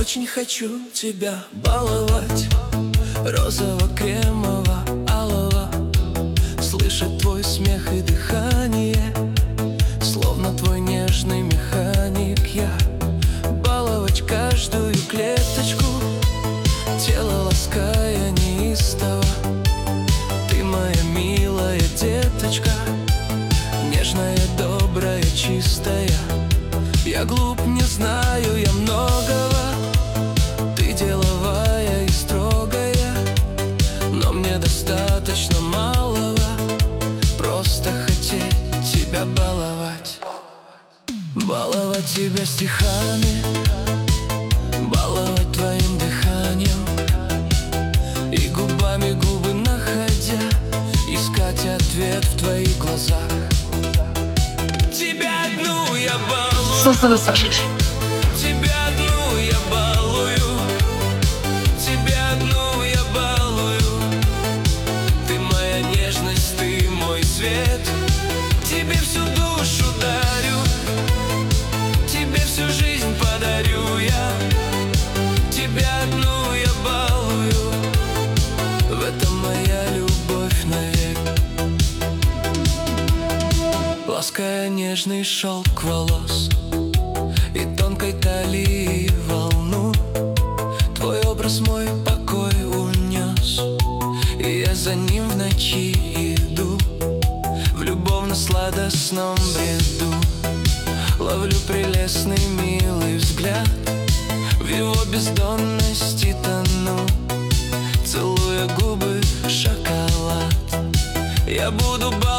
очень хочу тебя баловать, розово-кремово-алого, слышать твой смех и дыхание, словно твой нежный механик. Я баловать каждую клеточку, тело лаская неистово. Ты моя милая деточка, нежная, добрая, чистая. Я глуп, не знаю я многого, ты деловая и строгая, но мне достаточно малого, просто хотеть тебя баловать. Баловать тебя стихами, баловать твоим дыханием, и губами губы находя, искать ответ в твоих глазах. Тебя одну я балую, тебя одну я балую, тебя одну я балую. Ты моя нежность, ты мой свет, тебе всю душу дарю, тебе всю жизнь подарю я. Тебя одну я балую, в этом моя любовь навек. Лаская нежный шелк волос и тонкой талии волну, твой образ мой покой унес, и я за ним в ночи иду, в любовно-сладостном бреду. Ловлю прелестный милый взгляд, в его бездонности тону, целуя губы шоколад. Я буду